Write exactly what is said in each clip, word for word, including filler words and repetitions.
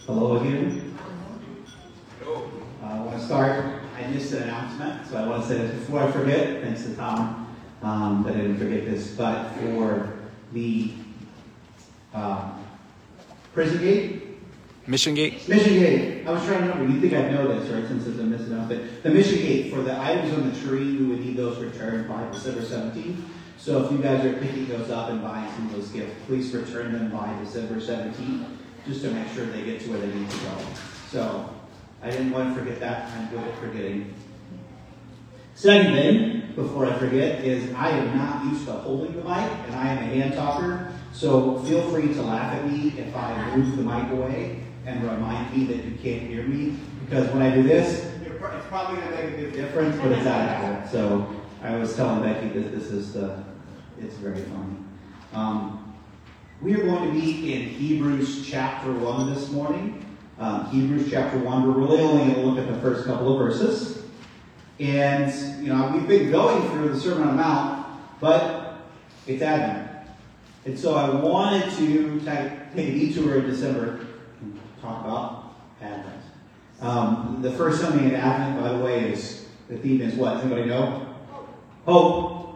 Hello again. Uh, I want to start. I missed an announcement, so I want to say this before I forget. Thanks to Tom um, that I didn't forget this. But for the uh, prison gate, Mission Gate? Mission Gate. I was trying to remember. You think I'd know this, right? Since it's a missing announcement. The Mission Gate, for the items on the tree, we would need those returned by December seventeenth. So if you guys are picking those up and buying some of those gifts, please return them by December seventeenth, just to make sure they get to where they need to go. So I didn't want to forget that. I'm good at forgetting. Second thing, before I forget, is I am not used to holding the mic, and I am a hand talker. So feel free to laugh at me if I move the mic away and remind me that you can't hear me. Because when I do this, it's probably going to make a big difference, but it's out of habit. So I was telling Becky that this is the, it's very funny. Um, we are going to be in Hebrews chapter one this morning. Um, Hebrews chapter one. We're really only going to look at the first couple of verses. And, you know, we've been going through the Sermon on the Mount, but it's Advent. And so I wanted to take a detour in December and talk about Advent. Um, the first Sunday in Advent, by the way, is, the theme is what? Does anybody know? Hope.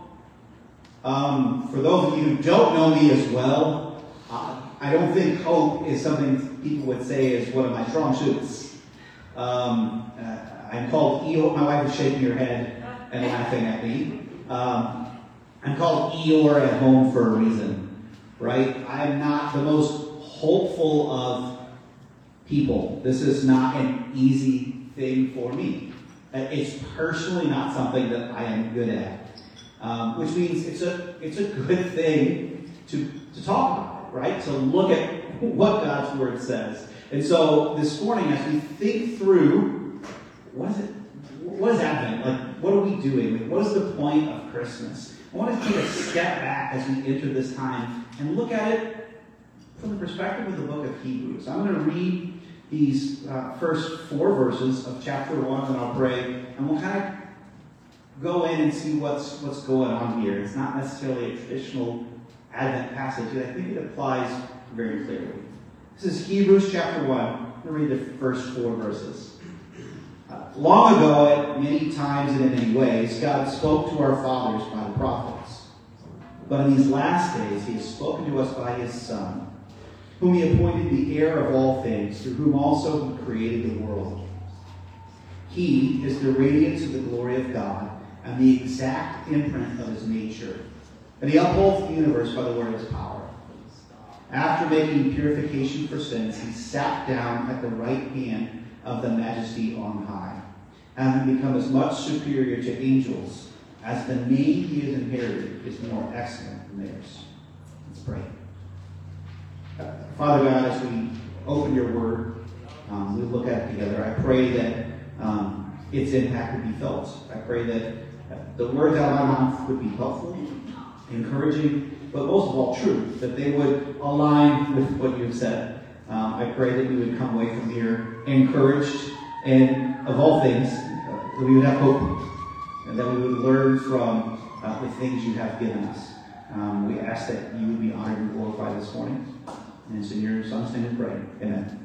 Um, for those of you who don't know me as well, uh, I don't think hope is something people would say is one of my strong suits. Um, uh, I'm called Eeyore. My wife is shaking her head and laughing at me. Um, I'm called Eeyore at home for a reason, right? I'm not the most hopeful of people. This is not an easy thing for me. It's personally not something that I am good at. Um, which means it's a it's a good thing to, to talk about it, right? To look at what God's Word says. And so this morning, as we think through, what is it? What is Advent? Like, what are we doing? Like, what is the point of Christmas? I want to take a step back as we enter this time and look at it from the perspective of the book of Hebrews. I'm going to read these uh, first four verses of chapter one, and I'll pray, and we'll kind of go in and see what's what's going on here. It's not necessarily a traditional Advent passage, and I think it applies very clearly. This is Hebrews chapter one. I'm going to read the first four verses. Uh, long ago, at many times and in many ways, God spoke to our fathers by the prophets. But in these last days, he has spoken to us by his Son, whom he appointed the heir of all things, through whom also he created the world. He is the radiance of the glory of God, and the exact imprint of his nature. And he upholds the universe by the word of his power. After making purification for sins, he sat down at the right hand of the majesty on high, having become as much superior to angels as the name he has inherited is more excellent than theirs. Let's pray. Uh, Father God, as we open your word, um, we look at it together. I pray that um, its impact would be felt. I pray that the words out of my mouth would be helpful, encouraging, but most of all true, that they would align with what you've said. Um, I pray that we would come away from here encouraged, and of all things, uh, that we would have hope, and that we would learn from uh, the things you have given us. Um, we ask that you would be honored and glorified this morning. And it's in your Son's name we pray. Amen.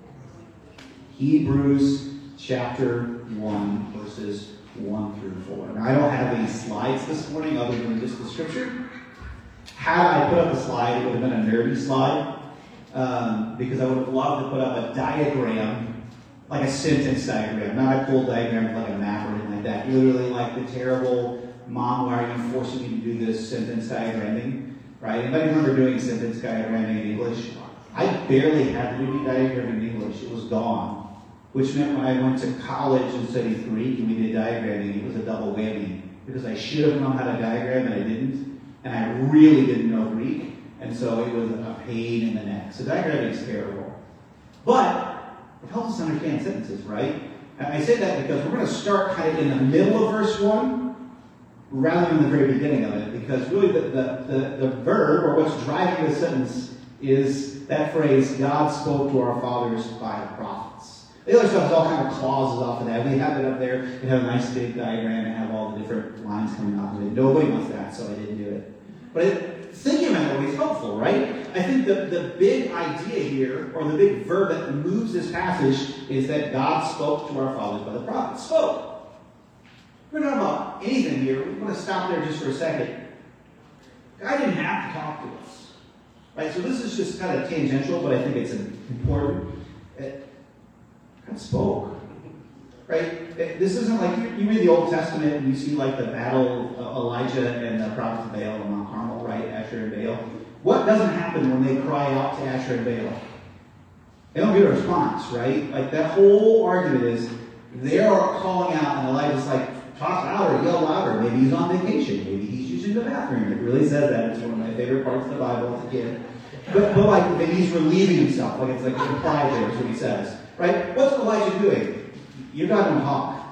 Hebrews chapter one, verses one through four. Now, I don't have any slides this morning other than just the scripture. Had I put up a slide, it would have been a nerdy slide, um, because I would have loved to put up a diagram, like a sentence diagram, not a full diagram like a map or anything like that. Literally like the terrible, Mom, why are you forcing me to do this sentence diagramming? Right? Anybody remember doing sentence diagramming in English? I barely had to do diagramming in English. It was gone. Which meant when I went to college and studied Greek and we did diagramming, it was a double whammy. Because I should have known how to diagram and I didn't. And I really didn't know Greek. And so it was a pain in the neck. So diagramming is terrible. But it helps us understand sentences, right? I say that because we're going to start kind of in the middle of verse one rather than the very beginning of it. Because really the, the, the, the verb, or what's driving the sentence, is that phrase, God spoke to our fathers by the prophets. The other stuff is all kind of clauses off of that. We have it up there. We have a nice big diagram and have all the different lines coming off of it. Nobody wants that, so I didn't do it. But it, thinking about it is helpful, right? I think the, the big idea here, or the big verb that moves this passage, is that God spoke to our fathers by the prophets. Spoke. We're not about anything here. We want to stop there just for a second. God didn't have to talk to us. Right? So this is just kind of tangential, but I think it's important. God spoke. Right? This isn't like, you, you read the Old Testament and you see like the battle of Elijah and the prophets of Baal on Mount Carmel, right? Asher and Baal. What doesn't happen when they cry out to Asher and Baal? They don't get a response, right? Like that whole argument is they're calling out and Elijah's like, talk louder, yell louder. Maybe he's on vacation. Maybe he's using the bathroom. It really says that. It's one of my favorite parts of the Bible as a kid. But, but like maybe he's relieving himself. Like it's like implied there is what he says. Right? What's Elijah doing? You're not going to talk.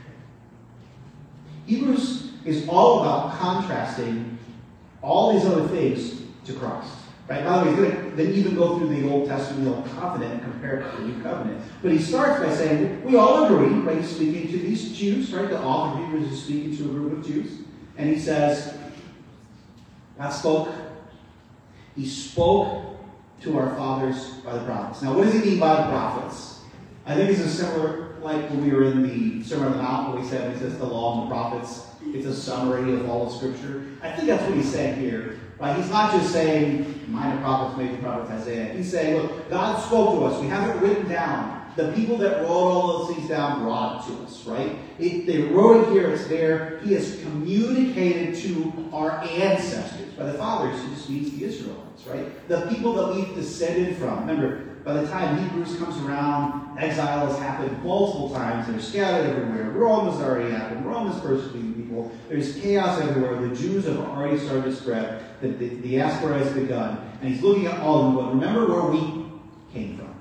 Hebrews is all about contrasting all these other things to Christ. Right? By the way, he's going to then even go through the Old Testament, the Old Covenant, and compare it to the New Covenant. But he starts by saying, we all agree, right? He's speaking to these Jews, right? The author of Hebrews is speaking to a group of Jews. And he says, God spoke. He spoke to our fathers by the prophets. Now, what does he mean by the prophets? I think this is similar, like when we were in the Sermon on the Mount, where we said, he says the law and the prophets. It's a summary of all of Scripture. I think that's what he's saying here. Right? He's not just saying minor prophets, major prophets, Isaiah. He's saying, look, God spoke to us. We have it written down. The people that wrote all those things down brought it to us, right? It, they wrote it here. It's there. He has communicated to our ancestors. By the fathers, he just means the Israelites, right? The people that we've descended from. Remember, by the time Hebrews comes around, exile has happened multiple times. They're scattered everywhere. Rome has already happened. Rome is persecuting people. There's chaos everywhere. The Jews have already started to spread. The, the, the diaspora has begun. And he's looking at all of them. But remember where we came from.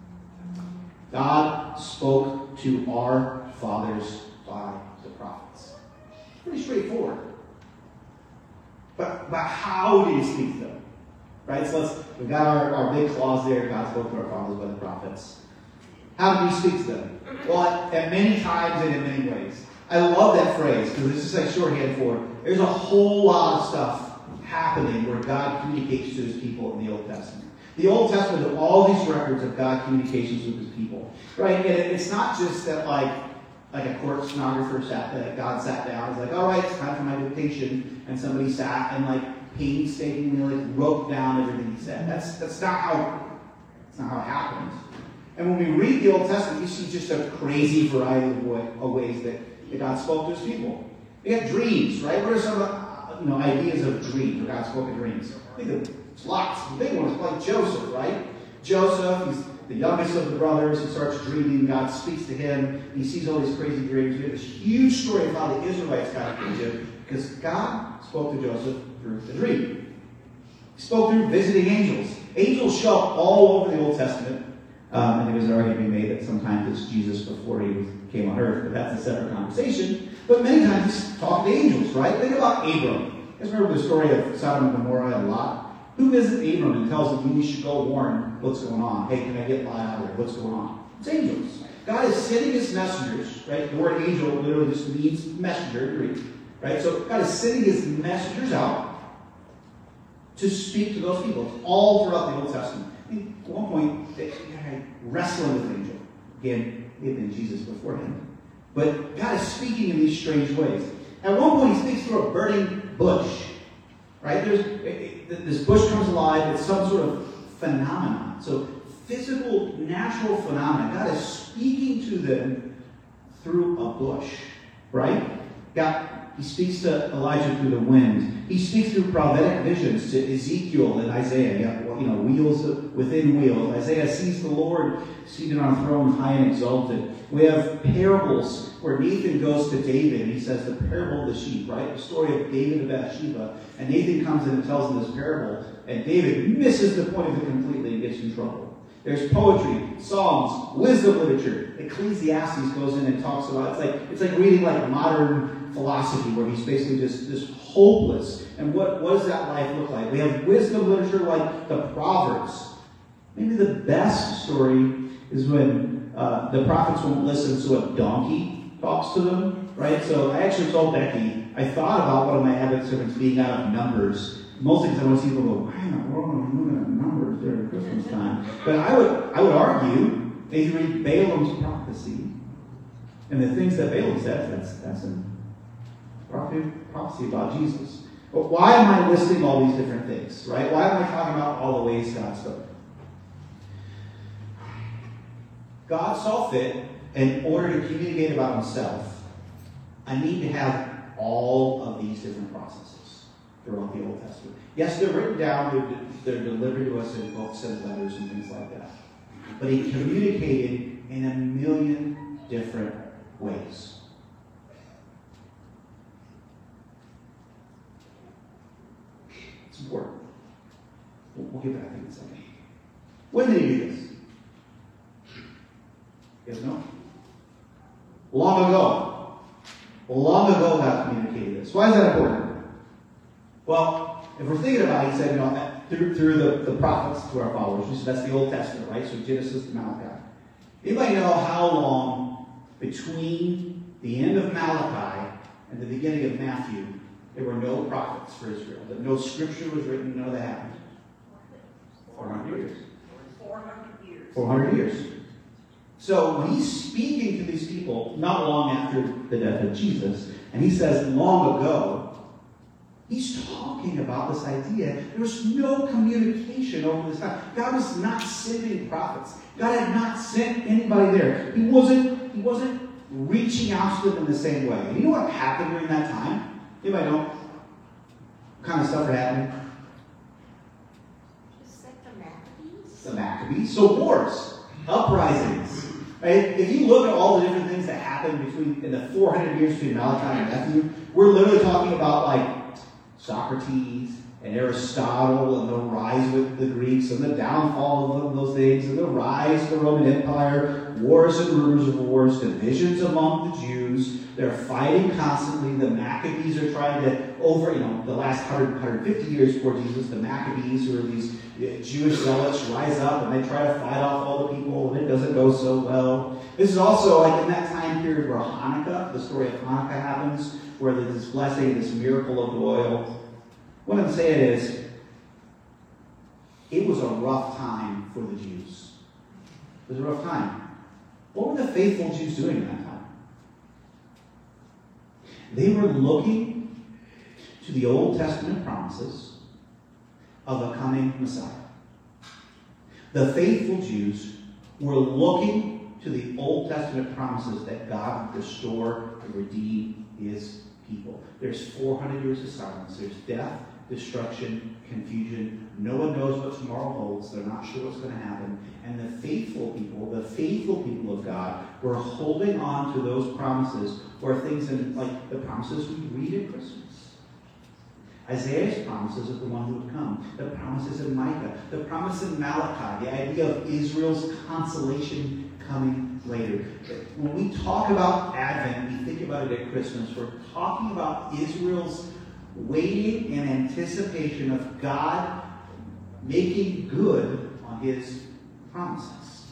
God spoke to our fathers by the prophets. Pretty straightforward. But, but how did he speak to them? Right? So let's, we've got our, our big clause there. God spoke to our fathers by the prophets. How did he speak to them? Well, at, at many times and in many ways. I love that phrase because it's just like shorthand for there's a whole lot of stuff happening where God communicates to his people in the Old Testament. The Old Testament has all these records of God communications with his people. Right? And it, it's not just that like like a court stenographer sat that God sat down. It's like, all right, it's time for my dictation. And somebody sat and like painstakingly like wrote down everything he said. That's that's not how that's not how it happens. And when we read the Old Testament, you see just a crazy variety of, way, of ways that, that God spoke to his people. We have dreams, right? What are some uh, you know ideas of dreams? Where God spoke in dreams. I think of lots. The big one is like Joseph, right? Joseph, he's the youngest of the brothers. He starts dreaming. God speaks to him. He sees all these crazy dreams. We have this huge story of how the Israelites got to Egypt because God spoke to Joseph through the dream. He spoke through visiting angels. Angels show up all over the Old Testament. Um, and it was already being made that sometimes it's Jesus before he was, came on earth, but that's a separate conversation. But many times he's talking to angels, right? Think about Abram. You guys remember the story of Sodom and Gomorrah and Lot? Who visits Abram and tells him, you should go warn what's going on? Hey, can I get Lot out of there? What's going on? It's angels. God is sending his messengers, right? The word angel literally just means messenger in Greek, right? So God is sending his messengers out to speak to those people. It's all throughout the Old Testament. I mean, at one point, they had wrestling with an angel. Again, it had been Jesus before him. But God is speaking in these strange ways. At one point, he speaks through a burning bush. Right? There's, it, it, this bush comes alive. It's some sort of phenomenon. So physical, natural phenomenon. God is speaking to them through a bush. Right? God, he speaks to Elijah through the wind. He speaks through prophetic visions to Ezekiel and Isaiah. You have, you know, wheels within wheels. Isaiah sees the Lord seated on a throne, high and exalted. We have parables where Nathan goes to David and he says the parable of the sheep, right? The story of David and Bathsheba. And Nathan comes in and tells him this parable. And David misses the point of it completely and gets in trouble. There's poetry, songs, wisdom literature. Ecclesiastes goes in and talks about it. It's like it's like reading like modern philosophy where he's basically just this hopeless. And what, what does that life look like? We have wisdom literature like the Proverbs. Maybe the best story is when uh, the prophets won't listen, so a donkey talks to them, right? So I actually told Becky, I thought about one of my Abbott sermons being out of Numbers, mostly because I want to see people go, why in the world am I looking at numbers during Christmas time? But I would, I would argue, if you read Balaam's prophecy, and the things that Balaam says, that's, that's a prophecy about Jesus. But why am I listing all these different things, right? Why am I talking about all the ways God spoke? God saw fit, in order to communicate about himself, I need to have all of these different processes throughout the Old Testament. Yes, they're written down, they're, they're delivered to us in books and letters and things like that. But he communicated in a million different ways. It's important. We'll, we'll get back to it in a second. When did he do this? You guys know? Long ago. Long ago God communicated this. Why is that important? Well, if we're thinking about it, he said, you know, through, through the, the prophets to our followers. So that's the Old Testament, right? So Genesis to Malachi. Anybody know how long between the end of Malachi and the beginning of Matthew there were no prophets for Israel? That no scripture was written, none of that happened? four hundred years. four hundred years. four hundred years. So when he's speaking to these people, not long after the death of Jesus, and he says long ago, he's talking about this idea. There was no communication over this time. God was not sending prophets. God had not sent anybody there. He wasn't, he wasn't reaching out to them in the same way. And you know what happened during that time? Anybody know what kind of stuff that happened? Just like the Maccabees? The Maccabees. So wars, uprisings. Right? If you look at all the different things that happened between in the four hundred years between Malachi and Matthew, we're literally talking about like Socrates and Aristotle and the rise with the Greeks and the downfall of those things and the rise of the Roman Empire, wars and rumors of wars, divisions among the Jews. They're fighting constantly. The Maccabees are trying to over, you know, the last one hundred, one hundred fifty years before Jesus, the Maccabees, who are these Jewish zealots, rise up and they try to fight off all the people, and it doesn't go so well. This is also like in that time period where Hanukkah, the story of Hanukkah happens, where there's this blessing, this miracle of the oil. What I'm saying is, it was a rough time for the Jews. It was a rough time. What were the faithful Jews doing in that time? They were looking to the Old Testament promises of a coming Messiah. The faithful Jews were looking to the Old Testament promises that God would restore and redeem his people. There's four hundred years of silence. There's death, destruction, confusion. No one knows what tomorrow holds. They're not sure what's going to happen. And the faithful people, the faithful people of God, were holding on to those promises, or things in, like the promises we read at Christmas. Isaiah's promises of the one who would come. The promises in Micah. The promise in Malachi. The idea of Israel's consolation coming later. When we talk about Advent, we think about it at Christmas. We're talking about Israel's waiting in anticipation of God making good on his promises.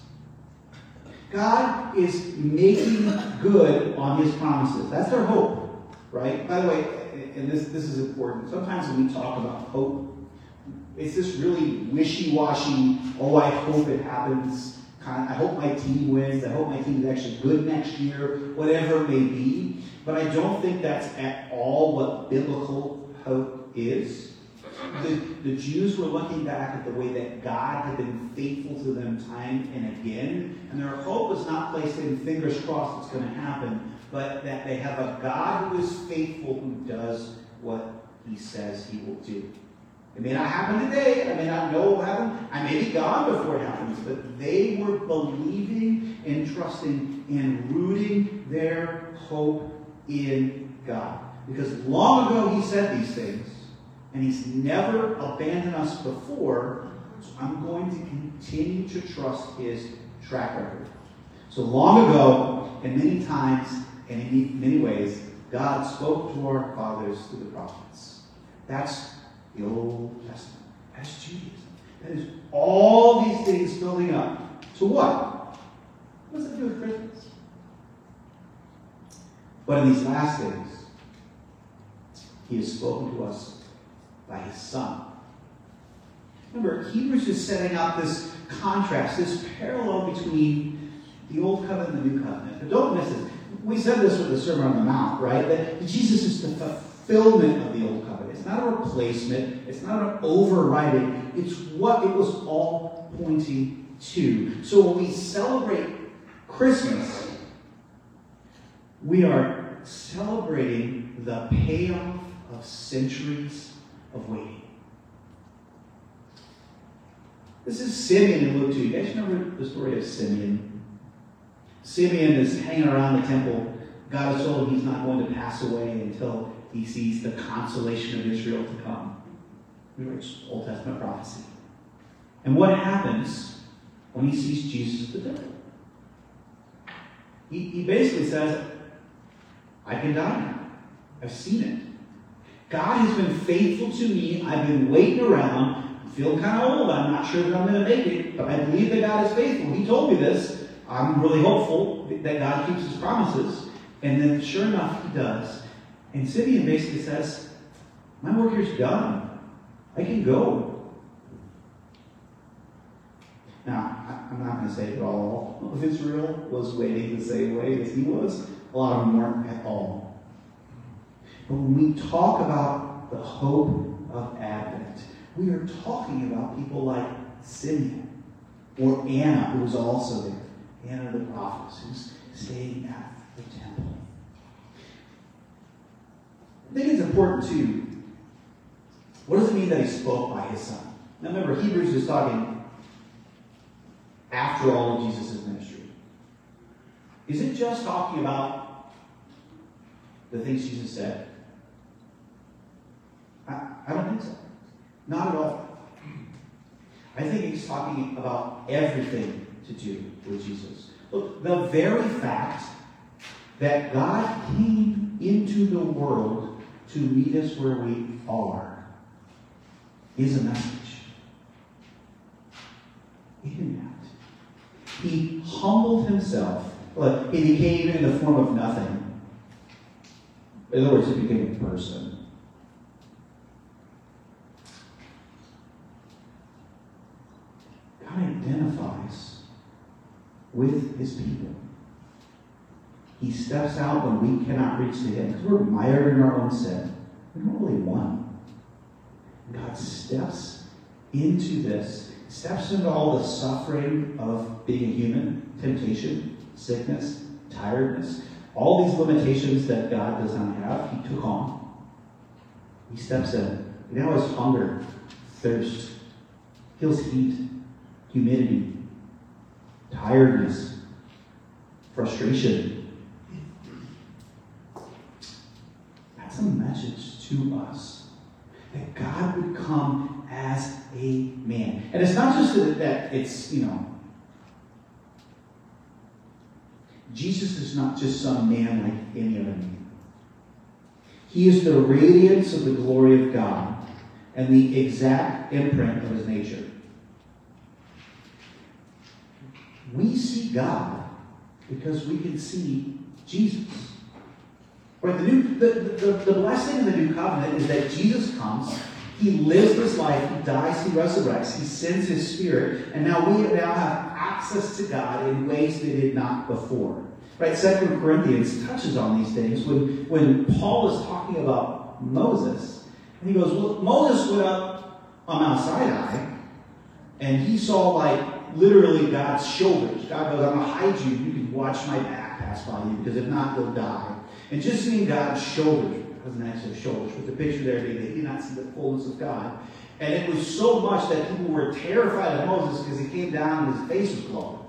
God is making good on his promises. That's our hope, right? By the way, and this, this is important, sometimes when we talk about hope, it's this really wishy-washy, oh, I hope it happens, kind of, I hope my team wins, I hope my team is actually good next year, whatever it may be. But I don't think that's at all what biblical hope is. The, the Jews were looking back at the way that God had been faithful to them time and again, and their hope was not placed in fingers crossed it's going to happen, but that they have a God who is faithful, who does what he says he will do. It may not happen today. I may not know what will happen. I may be gone before it happens, but they were believing and trusting and rooting their hope in God. Because long ago he said these things, and he's never abandoned us before, so I'm going to continue to trust his track record. So long ago, and many times, and in many ways, God spoke to our fathers through the prophets. That's the Old Testament. That's Judaism. That is all these things building up. To what? What does it do with Christmas? But in these last days, he has spoken to us by his son. Remember, Hebrews is setting up this contrast, this parallel between the Old Covenant and the New Covenant. But don't miss it. We said this with the Sermon on the Mount, right? That Jesus is the fulfillment of the Old Covenant. It's not a replacement. It's not an overriding. It's what it was all pointing to. So when we celebrate Christmas, we are celebrating the payoff of centuries of waiting. This is Simeon in Luke two. You guys remember the story of Simeon? Simeon is hanging around the temple. God has told him he's not going to pass away until he sees the consolation of Israel to come. It's Old Testament prophecy. And what happens when he sees Jesus at the temple? He, he basically says, I can die now. I've seen it. God has been faithful to me. I've been waiting around. I feel kind of old. I'm not sure that I'm going to make it, but I believe that God is faithful. He told me this. I'm really hopeful that God keeps his promises. And then sure enough, he does. And Simeon basically says, my work here's done. I can go. Now, I'm not going to say that all of Israel was waiting the same way as he was. A lot of them weren't at all. But when we talk about the hope of Advent, we are talking about people like Simeon or Anna, who was also there. Anna the prophetess, who's staying at the temple. I think it's important too. What does it mean that he spoke by his son? Now remember, Hebrews is talking after all of Jesus' ministry. Is it just talking about the things Jesus said? I, I don't think so. Not at all. I think he's talking about everything to do with Jesus. Look, the very fact that God came into the world to meet us where we are is a message. In that, he humbled himself. Look, he became in the form of nothing. In other words, he became a person. God identifies with his people. He steps out when we cannot reach to him because we're mired in our own sin. We don't really want. God steps into this, steps into all the suffering of being a human, temptation, sickness, tiredness, all these limitations that God does not have, he took on. He steps in. He now has hunger, thirst, feels heat, humidity, tiredness, frustration. That's a message to us that God would come as a man. And it's not just that, that it's, you know, Jesus is not just some man like any other man. He is the radiance of the glory of God and the exact imprint of his nature. We see God because we can see Jesus. Right? The, new, the, the, the blessing in the new covenant is that Jesus comes, he lives this life, he dies, he resurrects, he sends his spirit, and now we now have access to God in ways they did not before. Right? Second Corinthians touches on these things when, when Paul is talking about Moses, and he goes, well, Moses went up on Mount Sinai, and he saw like literally God's shoulders. God goes, I'm going to hide you. You can watch my back pass by you, because if not, you'll die. And just seeing God's shoulders, it doesn't actually have shoulders, but the picture there being they did not see the fullness of God. And it was so much that people were terrified of Moses because he came down and his face was glowing.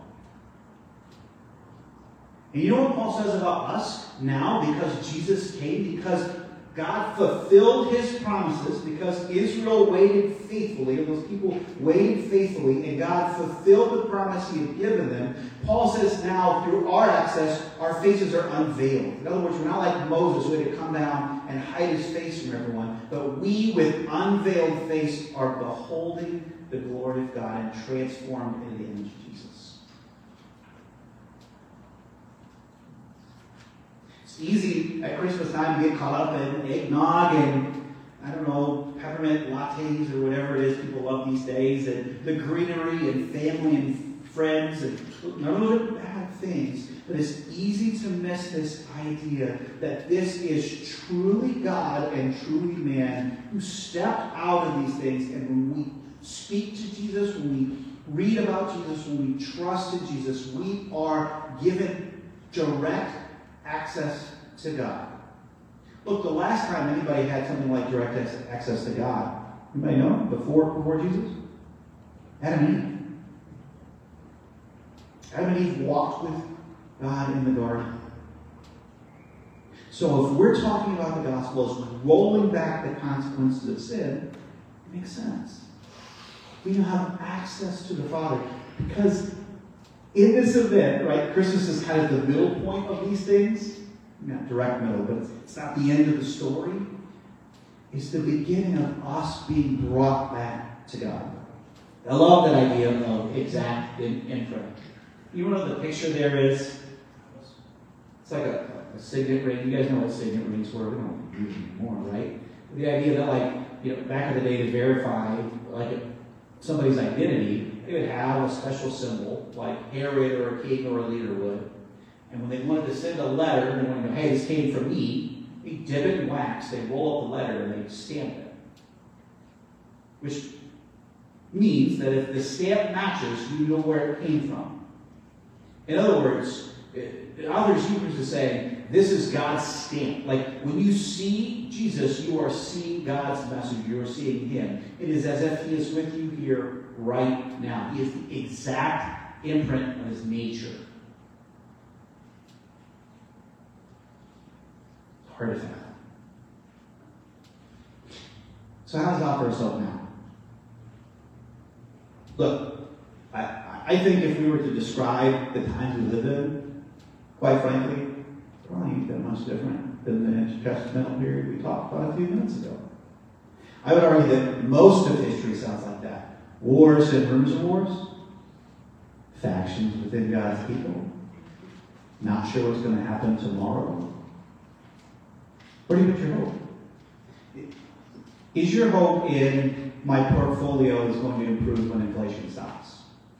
And you know what Paul says about us now? Because Jesus came, because God fulfilled his promises, because Israel waited faithfully, and those people waited faithfully, and God fulfilled the promise he had given them. Paul says now, through our access, our faces are unveiled. In other words, we're not like Moses, who had to come down and hide his face from everyone, but we, with unveiled face, are beholding the glory of God and transformed into the image of Jesus. It's easy at Christmas time to get caught up in eggnog and, I don't know, peppermint lattes or whatever it is people love these days, and the greenery and family and friends, and none of those are bad things. But it's easy to miss this idea that this is truly God and truly man who stepped out of these things. And when we speak to Jesus, when we read about Jesus, when we trust in Jesus, we are given direct access to God. Look, the last time anybody had something like direct access to God, anybody know? Before, before Jesus? Adam and Eve. Adam and Eve walked with God in the garden. So if we're talking about the gospel as rolling back the consequences of sin, it makes sense. We now have access to the Father. Because in this event, right, Christmas is kind of the middle point of these things. Not direct middle, but it's, it's not the end of the story. It's the beginning of us being brought back to God. I love that idea of exact imprint. You know what the picture there is? It's like a, a signet ring. You guys know what signet rings were. We don't use them anymore, right? The idea that, like, you know, back in the day to verify, like, a, somebody's identity, they would have a special symbol, like Herod or a king or a leader would. And when they wanted to send a letter, and they wanted to know, hey, this came from me, they dip it in wax, they roll up the letter, and they stamp it. Which means that if the stamp matches, you know where it came from. In other words, authors Hebrews is saying, this is God's stamp. Like, when you see Jesus, you are seeing God's message. You are seeing him. It is as if he is with you here right now. He is the exact imprint of his nature. It's hard to fathom. So how does God offer us hope now? Look, I, I think if we were to describe the times we live in, quite frankly, probably ain't that much different than the intertestamental period we talked about a few minutes ago. I would argue that most of history sounds like that. Wars and rumors of wars, factions within God's people, not sure what's going to happen tomorrow. Where do you put your hope? Is your hope in my portfolio is going to improve when inflation stops?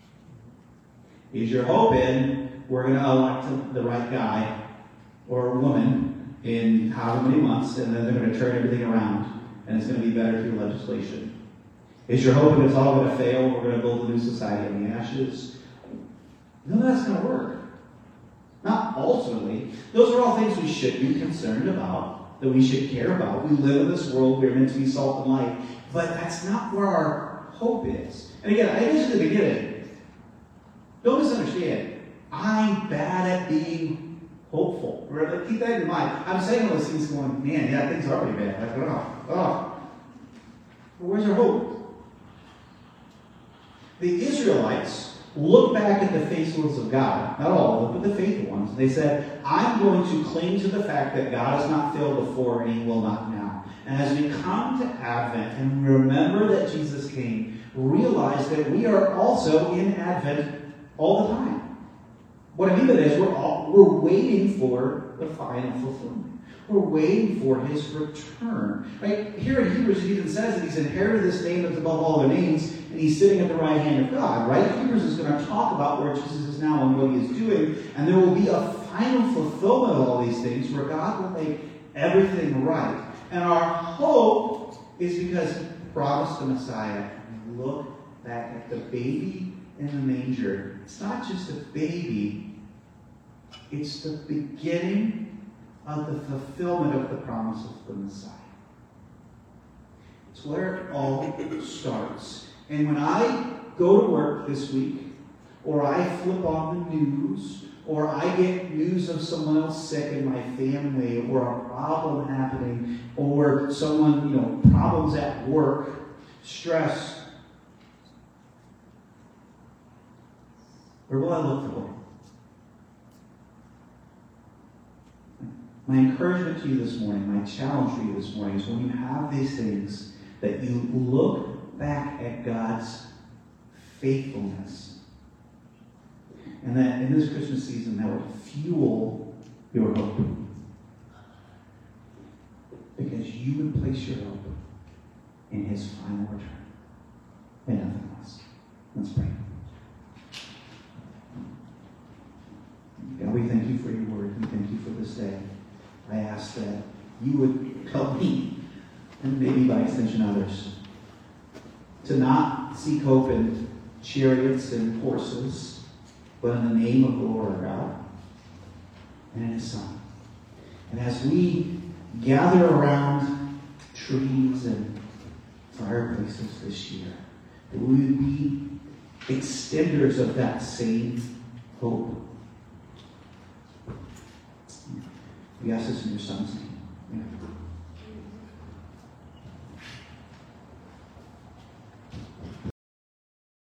Is your hope in we're going to elect the right guy or woman in however many months, and then they're going to turn everything around, and it's going to be better through legislation? Is your hope that it's all going to fail, we're going to build a new society on the ashes? None of that's going to work. Not ultimately. Those are all things we should be concerned about, that we should care about. We live in this world, we're meant to be salt and light, but that's not where our hope is. And again, I mentioned at the beginning, don't misunderstand. I'm bad at being hopeful. Right? Keep that in mind. I'm saying all those things going, man, yeah, things are already bad. Like, oh, oh. But where's our hope? The Israelites looked back at the faithfulness of God, not all of them, but the faithful ones. They said, I'm going to cling to the fact that God has not failed before and he will not now. And as we come to Advent and remember that Jesus came, realize that we are also in Advent all the time. What I mean by that is we're, all, we're waiting for the final fulfillment. We're waiting for his return. Right? Here in Hebrews, it even says that he's inherited this name that's above all other names, and he's sitting at the right hand of God. Right? Hebrews is going to talk about where Jesus is now and what he is doing, and there will be a final fulfillment of all these things where God will make everything right. And our hope is because he promised the Messiah. And look back at the baby in the manger. It's not just a baby, it's the beginning of the fulfillment of the promise of the Messiah. It's where it all starts. And when I go to work this week, or I flip on the news, or I get news of someone else sick in my family, or a problem happening, or someone, you know, problems at work, stress, where will I look for hope? My encouragement to you this morning, my challenge for you this morning is when you have these things, that you look back at God's faithfulness. And that in this Christmas season, that will fuel your hope. Because you would place your hope in his final return. And nothing less. Let's pray. God, we thank you for your word. We thank you for this day. I ask that you would help me, and maybe by extension others, to not seek hope in chariots and horses, but in the name of the Lord our God and in his Son. And as we gather around trees and fireplaces this year, that we would be extenders of that same hope. We ask this in your Son's name.